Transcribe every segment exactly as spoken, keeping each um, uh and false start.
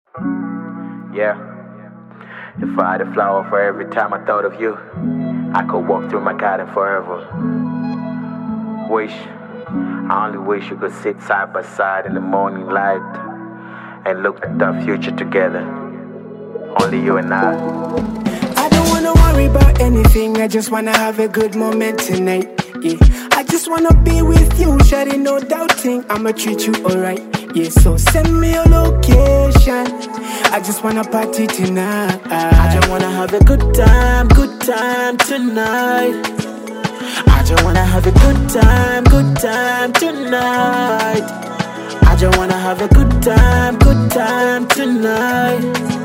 Yeah. If I had a flower for every time I thought of you, I could walk through my garden forever. Wish, I only wish you could sit side by side in the morning light and look at the future together. Only you and I. I don't wanna worry about anything, I just wanna have a good moment tonight. Yeah, I just wanna be with you, shawty, no doubting I'ma treat you alright. Yeah, so send me your location, I just wanna party tonight. I just wanna have a good time, good time tonight. I just wanna have a good time, good time tonight. I just wanna have a good time, good time tonight.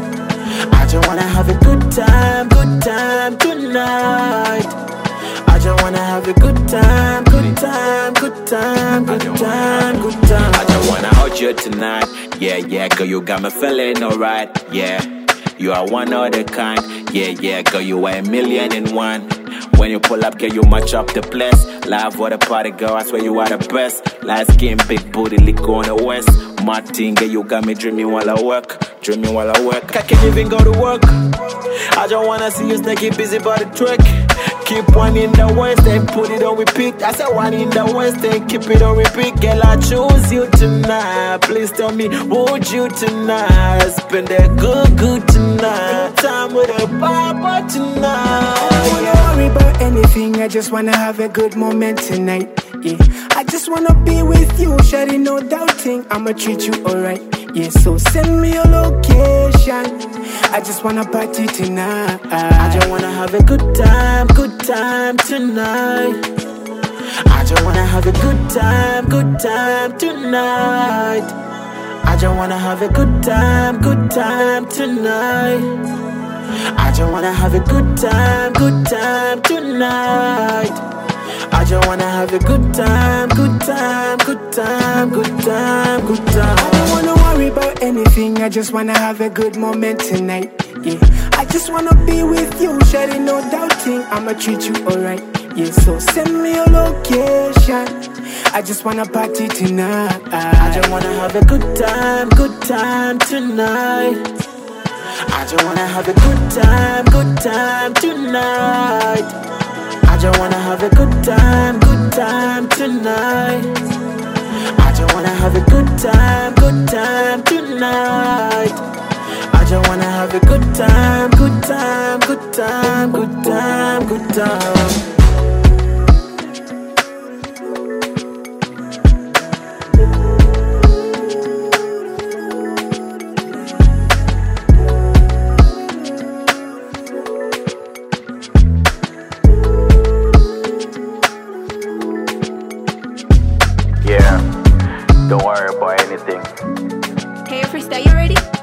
I just wanna have a good time, good time tonight. I just wanna have a good time, good time, good time, good time, good time. I just wanna hold you tonight. Yeah, yeah, girl, you got me feeling alright. Yeah, you are one of a kind. Yeah, yeah, girl, you are a million in one. When you pull up, girl, you match up the place. Live what a party, girl, I swear you are the best. Light skin, big booty, lick on the west. Martin, girl, you got me dreaming while I work. Dreaming while I work. I can't even go to work. I just wanna see you stay busy by the trick. Keep one in the west and put it on repeat. I said one in the west and keep it on repeat. Girl, I choose you tonight. Please tell me, would you tonight? Spend a good, good tonight. Good time with a papa tonight. I don't wanna worry about anything, I just wanna have a good moment tonight. Yeah, I just wanna be with you, shawty, no doubting I'ma treat you alright. Yeah, so send me your location, I just wanna party tonight. I just wanna have a good time, good time tonight. I just wanna have a good time, good time tonight. I just wanna have a good time, good time tonight. I just wanna have a good time, good time tonight. I just wanna have a good time, good time, good time, good time, good time. I don't wanna worry about anything, I just wanna have a good moment tonight. Yeah, I just wanna be with you, shawty, no doubting I'ma treat you alright. Yeah, so send me your location, I just wanna party tonight. I just wanna have a good time, good time tonight. I just wanna have a good time, good time tonight. I just wanna have a good time, good time tonight. I just wanna have a good time, good time tonight. I just wanna have a good time, good time, good time, good time, good time. Yeah. Don't worry about anything. Hey, Freestyle, you ready?